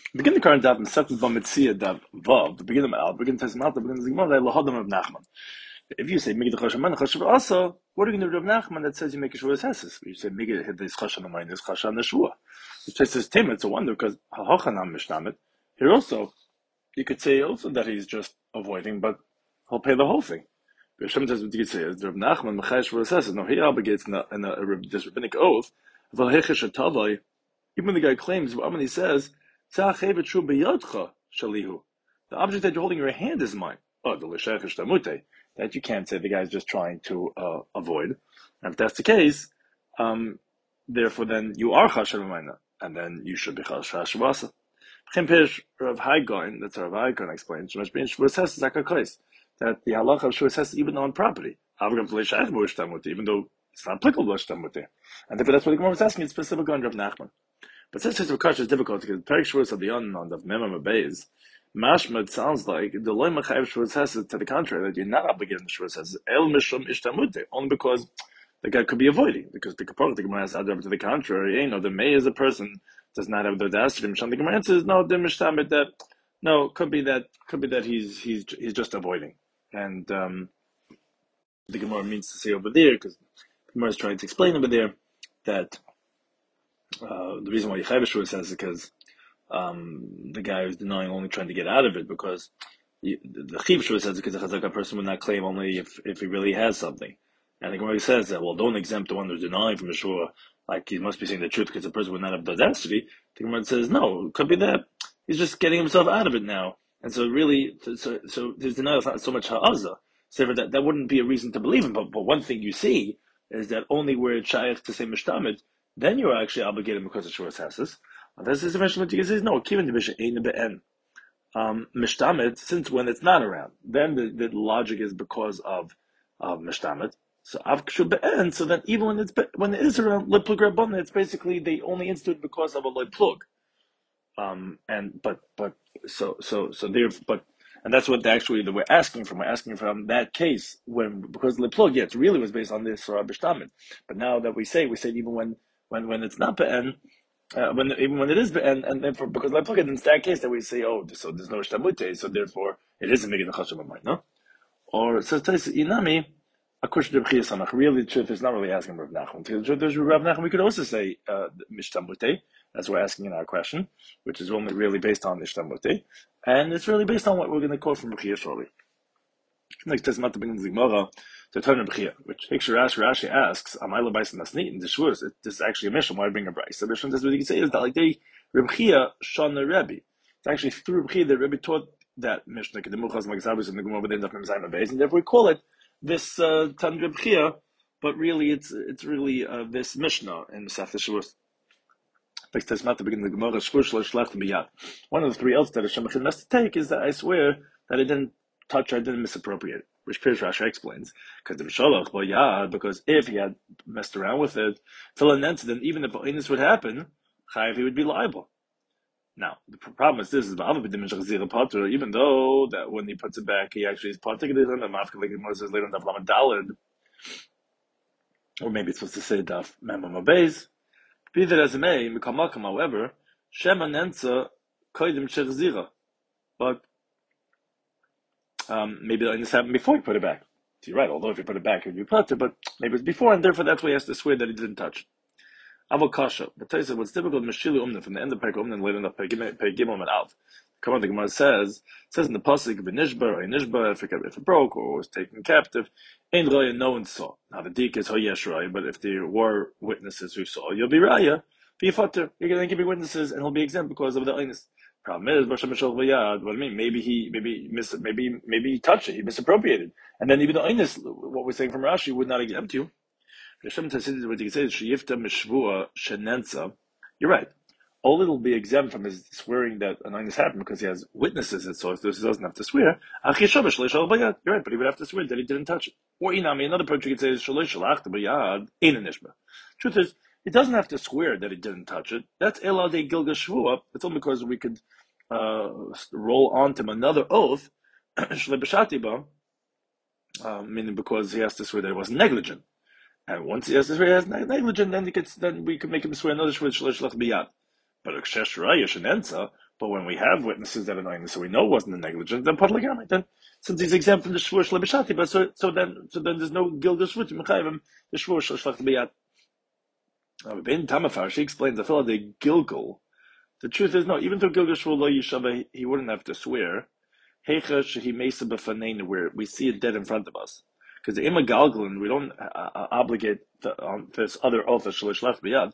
Begin the current daf and set the mitzia daf vav. The beginning of al, begin to Tesmalta, begin to Zigmar, lahadam of Nachman. If you say Migid Choshaman, Choshav also, what are you going to do with Nachman that says you make a Shavuos Heses? You say Migid hit this Choshan Amayin, this Choshan the Shua. It just says Tim. It's a wonder because Hachanam Mishnamit. Here also, you could say also that he's just avoiding, but he'll pay the whole thing. Hashem says what you could say is Rav Nachman Mechayesh Shavuos Heses. No, he obligates in this rabbinic oath. Even when the guy claims, when he says, the object that you're holding in your hand is mine. Oh, that you can't say the guy's just trying to avoid. And if that's the case, therefore then you are chashav b'mayna, and then you should be chashav b'asa. Rav Haigain, that's Rav Haigain explains, that the halacha of Shavuos Ches even on property, even though it's not applicable to Shtamute. And therefore that's what the Gemara was asking, specifically on Rav Nachman. But since his Rakash is difficult, because the Perik Shavuos of the unknown of Memam Abayz, Mashma, sounds like the Loy Machayev Shavuos Ches to the contrary, that you're not obligated to Shavuos Ches, El Mishum Ishtamute, only because the guy could be avoiding, because the Gemara has added to the contrary, the May is a person does not have the audacity. The Gemara answers, no, the Mishtamit that, no, could be that he's just avoiding. And the Gemara means to say over there, because the Gemara is trying to explain over there, that the reason why Yechayev Shavuos says is because the guy who's denying only trying to get out of it, because the Chiv Shavuos says because the Chazaka person would not claim only if he really has something. And the Gemara says that, well, don't exempt the one who's denying from Yeshua, like he must be saying the truth because the person would not have the audacity. The Gemara says, no, it could be that he's just getting himself out of it now. And so really, so his denial is not so much ha'azah. So that wouldn't be a reason to believe him. But one thing you see is that only where it's shaykh to say mishtamid, then you're actually obligated because of Shavuos Hasis. This is eventually what you say, no, kivin division ein be'en. Mishtamid, since when it's not around, then the logic is because of mishtamid. So avkshu be'en, so that even when it is around leplug rabban, it's basically they only institute because of a leplug. And that's what actually we're asking from. We're asking from that case because leplug, it really was based on this Surah Bishtamid. But now that we say even when it's not be'en, even when it is be'en, and therefore because leplug, in that case that we say, so there's no shtamute, so therefore it isn't making the chashav b'mayna, no? Or it says inami. Really, the truth is not really asking Rav Nachman. The truth is Rav Nachman. We could also say mishtamute, as we're asking in our question, which is only really based on mishtamute, and it's really based on what we're going to quote from Bechia shortly. Next, it's not the beginning of the Gemara to turn to Bechia, which Rashi asks, "Amayla b'ais nasnit in the shvus." This is actually a mission. Why bring a brayse? The mission says what you can say is that like Bechia shana Rebbe. It's actually through Bechia that Rebbe taught that mission. The Muchas Magzabus and the Gemara within the Zayim Beis, and therefore we call it this Tanra Bechia, but really it's really this Mishnah in Masechta Shavuos. One of the three oaths that Hashem has to take is that I swear that I didn't touch, I didn't misappropriate. Which Pirush Rashi explains, because if he had messed around with it till an incident, even if this would happen, Chayiv, he would be liable. Now, the problem is this is even though that when he puts it back, he actually is particularly on the mafka, like Moses later on Daf Lamed Daled, or maybe it's supposed to say Daf Memam Abayz. Be that as it may, Mikamakam, however, Shema Nenza Koidim Shechzira. But maybe this happened before he put it back. So you're right, although if you put it back, it would be put but maybe it's before, and therefore that's why he has to swear that he didn't touch it. Avokasha. But Taisa, what's difficult, Meshili Umna, from the end of Perek Umna and later in the Pergimom and Av. Come on, the Gemara says in the Pasuk, V'nishba, or Nishba, if it broke or was taken captive, Ein Raya, no one saw. Now the dik is Hoyesh Raya, but if there were witnesses who saw, you'll be Raya, be Fatter. You're going to give me witnesses and he'll be exempt because of the Einus. Problem is, what I mean, maybe he touched it, he misappropriated. And then even the Einus, what we're saying from Rashi, would not exempt you. You're right. All it'll be exempt from is swearing that an Einus happened because he has witnesses, and so if he doesn't have to swear. You're right, but he would have to swear that he didn't touch it. Or another approach you could say is truth is, he doesn't have to swear that he didn't touch it. That's Elade Gilga Shvua. It's only because we could roll on to him another oath, meaning because he has to swear that he wasn't negligent. And once he has to swear he has negligent, then we could make him swear another shvur shlech biyad. But But when we have witnesses that are knowing this, so we know it wasn't a negligence, then Padlagamit, then since he's exempt from the Shvur Shlebishati, but so then there's no Gilgal Shvur to Mechayim, the Shvur Shlech Biyad. Ben Tamafar, she explains, I feel like the Gilgal, the truth is, no, even though Gilgal Shvur Lo Yishava, he wouldn't have to swear, Heicha Shehi Mesa B'Faneinu, where we see it dead in front of us. Because the Ima Galgalin, we don't obligate this other oath of Shalish Left Biyad.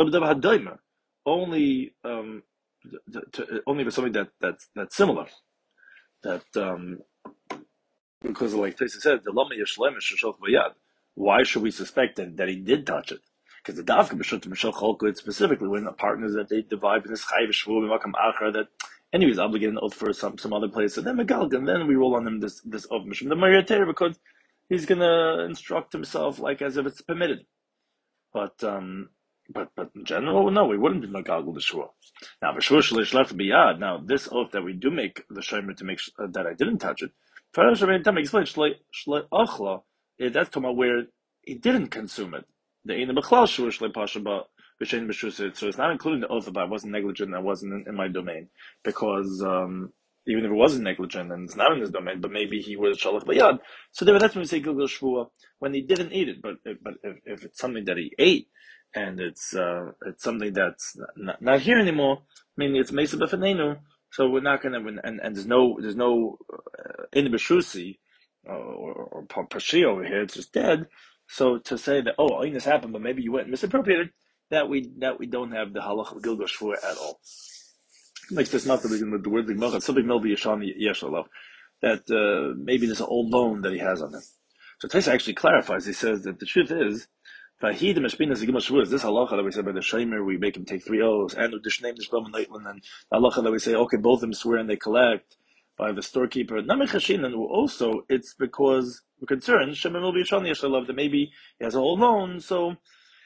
Only only for something that's similar. That because like Taisa said, the Lama Yishlem Shashok Biyad. Why should we suspect that he did touch it? Because the Davka B'Shut Mishal Cholkut specifically when the partners that they divide in this Chayv Shvu B'Makam Achar that anyways obligated an oath for some other place. So then Megalgan, then we roll on him this oath Mishum the Mariater because he's gonna instruct himself like as if it's permitted. But in general, no, we wouldn't be Megalgal the Shua. Now B'Shua Shalish Left Biyad. Now this oath that we do make the Shomer to make that I didn't touch it. First, Rabbi explain Shlei Achla. That's talking about where he didn't consume it. The Ein B'Chlal Shua Shlei Pasha Ba. So it's not including the oath of I wasn't negligent, I wasn't in my domain, because even if it wasn't negligent and it's not in his domain, but maybe he was shalach bayad. So that's when we say Gilgal Shvua when he didn't eat it. But if it's something that he ate and it's something that's not here anymore, meaning it's Mesa B'Faneinu, so we're not gonna and there's no in B'Shusi or Pashi over here, it's just dead. So to say that this happened, but maybe you went and misappropriated. That we don't have the halach of Gilgal Shvua at all. Like this, not the word Gemara, something maybe Yeshani Yeshalov, that maybe there's an old loan that he has on him. So Taisa actually clarifies. He says that the truth is, Vahid Meshpina Zigmal Shvua is this halacha that we said by the Shomer, we make him take 3 oaths, and with the Shneim Nishlam and Neitlin, and the halacha that we say, okay, both of them swear and they collect by the storekeeper. Namechashin, and also it's because we're concerned Shemer will be Yeshani Yeshalov that maybe he has a whole loan, so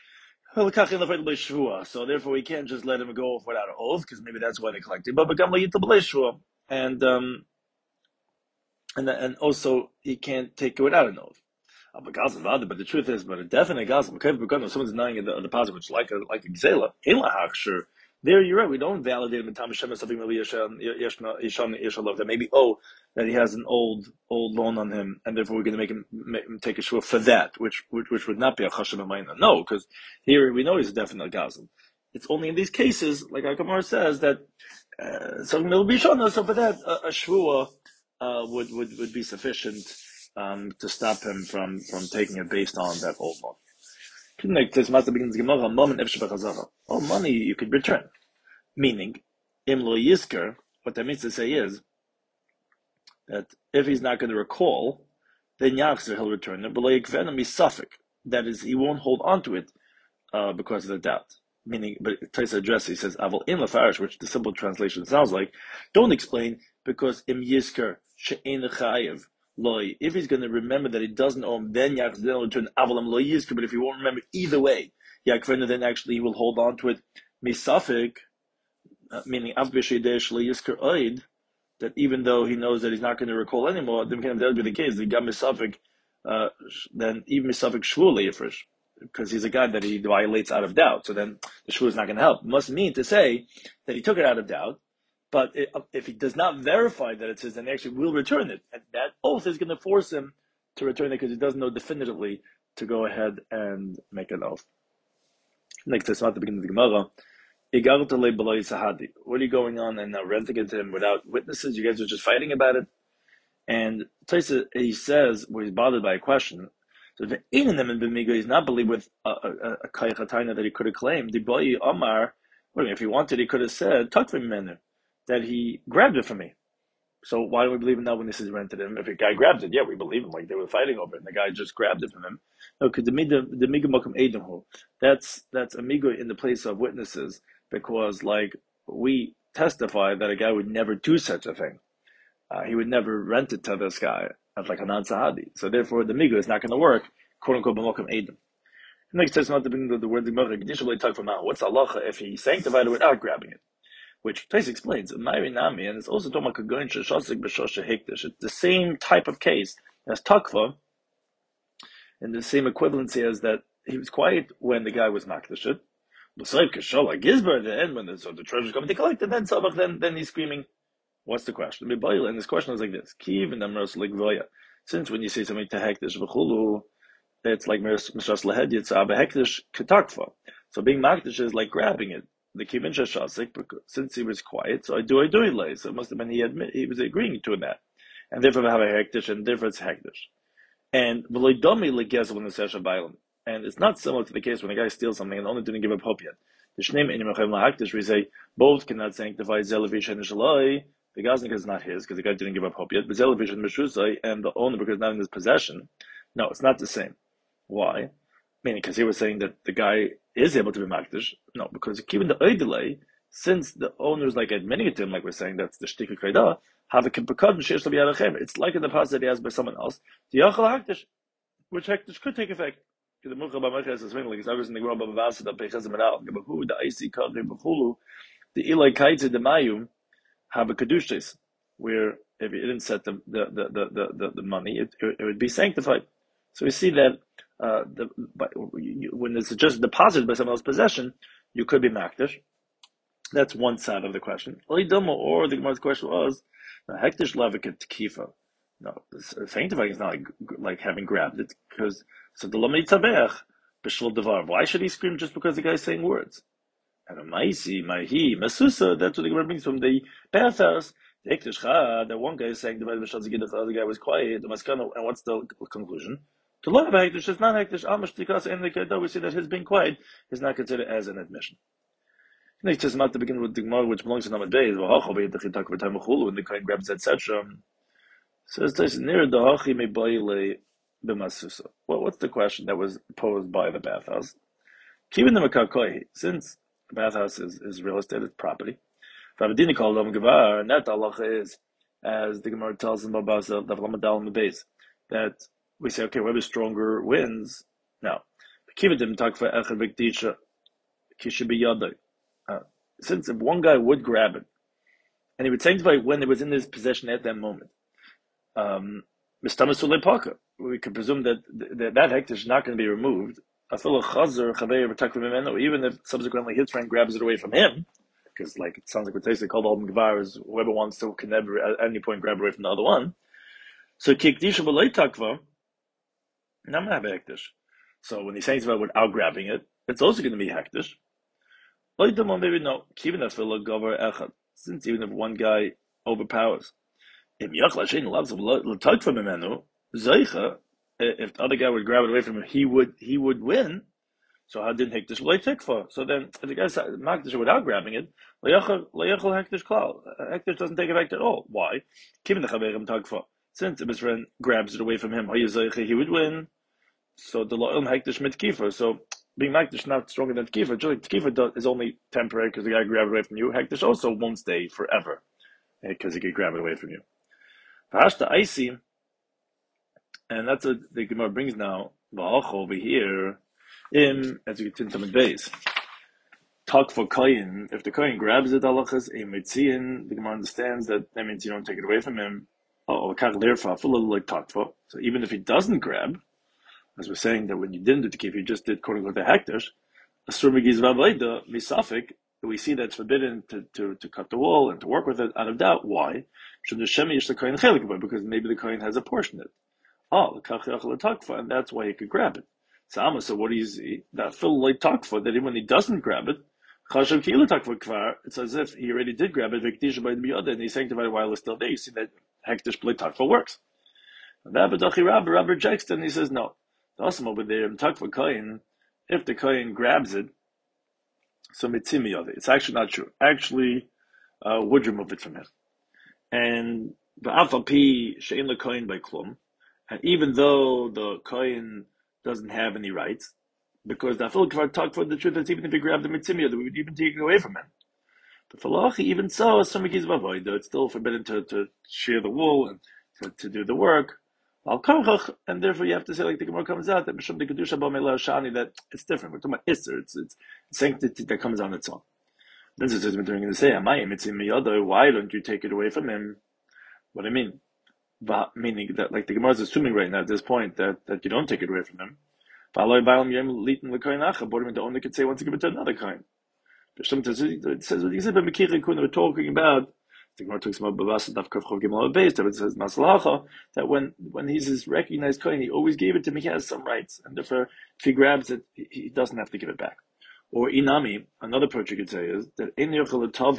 therefore we can't just let him go without an oath, because maybe that's why they collected. But and also he can't take it without an oath. But the truth is, but a definite gazal, someone's denying the deposit, which like a gzela, there you're right. We don't validate him in Tam Hashem something that maybe that he has an old loan on him, and therefore we're going to make him take a shua for that, which would not be a chashem amayna. No, because here we know he's a definite gazal. It's only in these cases, like Akamar says, that something will be shown. So for that, a shua would be sufficient to stop him from taking it based on that old loan. All money you could return. Meaning, im lo yisker, what that means to say is that if he's not going to recall, then yachzer he'll return it. But that is, he won't hold on to it because of the doubt. Meaning, but Taisa addresses, he says, aval in lafarish, which the simple translation sounds like, don't explain because im yisker she'en chayev. If he's going to remember that he doesn't owe him, then Yaakov will return Avalam lo yizker. But if he won't remember either way, Yaakov then actually he will hold on to it. Misafik, meaning Av b'sheidesh lo yizker oid, that even though he knows that he's not going to recall anymore, then that would be the case. He got misafik, then even misafik shvur leifresh, because he's a guy that he violates out of doubt. So then the shvur is not going to help. It must mean to say that he took it out of doubt. But if he does not verify that it says, then he actually will return it. And that oath is going to force him to return it because he doesn't know definitively to go ahead and make an oath. Next, it's not the beginning of the Gemara. What are you going on and now renting it to him without witnesses? You guys are just fighting about it. And he says, well, he's bothered by a question. So if he's not believed with a kayach that he could have claimed, if he wanted, he could have said, that he grabbed it from me. So why do we believe him now when this is rented him? If a guy grabs it, yeah, we believe him. Like they were fighting over it, and the guy just grabbed it from him. No, because the miga makom edimhu, that's a miga in the place of witnesses, because like we testify that a guy would never do such a thing. He would never rent it to this guy as like a non-sahadi. So therefore, the miga is not going to work. "Quote unquote b'makom edim." Next, says not the word the Gemara. Initially, talk from now. What's halacha if he sanctified it without grabbing it? Which Tais explains, and it's also talking about it's the same type of case as Takva, and the same equivalency as that he was quiet when the guy was Makdashit, B'soif Kashola Gizber, the end when the treasure's coming to collect it, then he's screaming. What's the question? And this question is like this: Kiv and Amros Ligvoya. Since when you say something to hektish v'chulu, it's like Mishras Lahed Yitzah Hektish Ketakfa. So being makdish is like grabbing it. The Kivin Shashasik, since he was quiet, so I do it. So it must have been he was agreeing to that, and therefore we have a hektish, and therefore it's hektish. And v'loidomi legezel in the session bailam. And it's not similar to the case when a guy steals something and the owner didn't give up hope yet. The shneim inim achem lahaktish, we say both cannot sanctify zelavish and shaloi. The gaznik is not his because the guy didn't give up hope yet. But zelavish and meshusai and the owner because not in his possession. No, it's not the same. Why? Meaning because he was saying that the guy is able to be makdish. No, because given the delay, since the owner is like admitting it to him, like we're saying, that's the shtika kaidah. Have a kippakad shesh to be it's like in the past that he has by someone else. The yachal hakdish, which hektish could take effect. The Mucha B'Mechas is like it's obviously in the Gemara B'Vasa that Peichas Meral Gebahu the Icy Kadri B'Chulu the Ilai Kaitze the Mayum have a kedushes where if you didn't set the money it would be sanctified. So we see that when it's just deposited by someone else's possession, you could be makdish. That's one side of the question. Or the Gemara's question was hektish laviket kifa. No, sanctifying is not like having grabbed it because so the lomei tzabech b'shul devar. Why should he scream just because the guy's saying words? And a maisi, maihi, masusa. That's what the Gemara brings from the bathhouse. The hektish chad. That one guy is saying the other guy was quiet. The maskana, and what's the conclusion? To love hektish is not hektish. Amash tikas and the kedar. We see that his being quiet is not considered as an admission. Next is not to begin with the Gemara, which belongs to Namad Bey. When the kohen grabs etc. Says this near the hachi mebayle b'masusa. Well, what's the question that was posed by the bathhouse? Keeping the makakoi, since the bathhouse is real estate, it's property. Vavadini called them gavar, and that halacha is, as the Gemara tells in Babasa, the Lamadal in the base, that we say, okay, whoever stronger wins. Now, kividim takfa echad v'kdisha kishabiyadai. Since if one guy would grab it, and he would sanctify when it was in his possession at that moment. We could presume that that hektish is not going to be removed. Even if subsequently his friend grabs it away from him, because like it sounds like what Taisa called Al Gvar is whoever wants to can never at any point grab away from the other one. So kikdisha b'lei takva, not have hektish. So when he says about without grabbing it, it's also going to be hektish. Maybe no. Since even if one guy overpowers. If the other guy would grab it away from him, he would win. So how didn't hektish loy tikva? So then if the guy makdish without grabbing it, hektish klal. Hektish doesn't take effect at all. Why? Since if his friend grabs it away from him, he would win. So the lo'ilm hektish mit kifa. So being makdish not stronger than kifa. Kifa is only temporary because the guy grabbed it away from you. Hektish also won't stay forever because he could grab it away from you. Hashta Icy, and that's what the Gemara brings now. Over here, as you get into the base, talk for kohen. If the kohen grabs it, halachas emetziin. The Gemara understands that means you don't take it away from him. So even if he doesn't grab, as we're saying that when you didn't do the kif, you just did quote unquote the hektish. We see that it's forbidden to cut the wall and to work with it out of doubt. Why? Because maybe the kohen has a portion in it. And that's why he could grab it. So what do you see? That fill like takfa, that when he doesn't grab it, it's as if he already did grab it, and he sanctified it while it's still there. You see that hektish play takfa works. Rabbi rejects it and he says no. The awesome over there, takfa kohen, if the kohen grabs it, so mitzimiyode. It's actually not true. Actually, would remove it from him. And the alpha shein the kohen by klum, and even though the kohen doesn't have any rights, because the afil kvar talk for the truth that even if he grabbed the mitzimiyode, we would even take it away from him. The falachi, even so, it's still forbidden to shear the wool and to do the work. And therefore you have to say, like the Gemara comes out, that that it's different. We're talking about Isser, it's sanctity that comes on its own. This is what we're going to say, why don't you take it away from him? What I mean? Meaning that like the Gemara is assuming right now at this point that you don't take it away from him. But the owner could say wants to give it to another kind. It says we're talking about. The Gemara talks about it says that when he's his recognized kohen, he always gave it to him. He has some rights, and therefore, if he grabs it, he doesn't have to give it back. Or inami, another approach you could say is that in the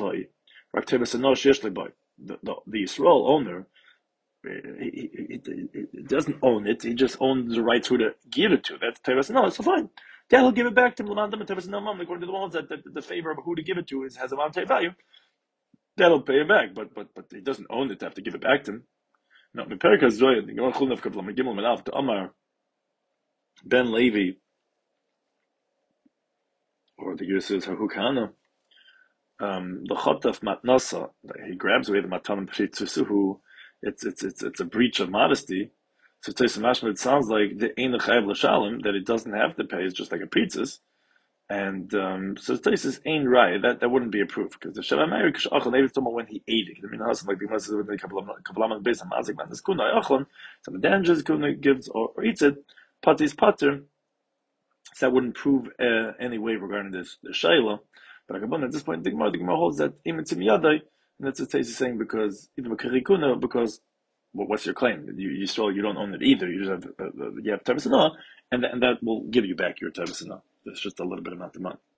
Yisrael owner, he doesn't own it. He just owns the rights who to give it to. That's Teres no. So fine. Yeah, he'll give it back to him. According to the ones that the favor of who to give it to has a monetary value. That'll pay him back, but he doesn't own it to have to give it back to him. No, the Perikah Zoya, the Gemara Chulnav Kavlam Gimel Melav to Amar Ben Levi, or the Yus says Hahukana, the Chotaf Matnasa, he grabs away the Matan Pshitzusuhu. It's a breach of modesty. So it sounds like the Ein Chayav L'Shalom, that it doesn't have to pay, is just like a pizzas. And so Taisus ain't right. That wouldn't be a proof because the Shabbat Meir Kishachon maybe it's talking when he ate it. I mean, like the Gemara says with a couple of based on Mazik Man Kuna Achon, some of the dangers Kuna gives or eats it. Patis pater. So that wouldn't prove any way regarding the Shaila. But at this point, the Gemara holds that Imitzim Yadai, and that's what Taisus saying because even Karikuna because. Well, what's your claim? You don't own it either. You just have you have Tavasana, and that will give you back your Tavasana. There's just a little bit amount of money.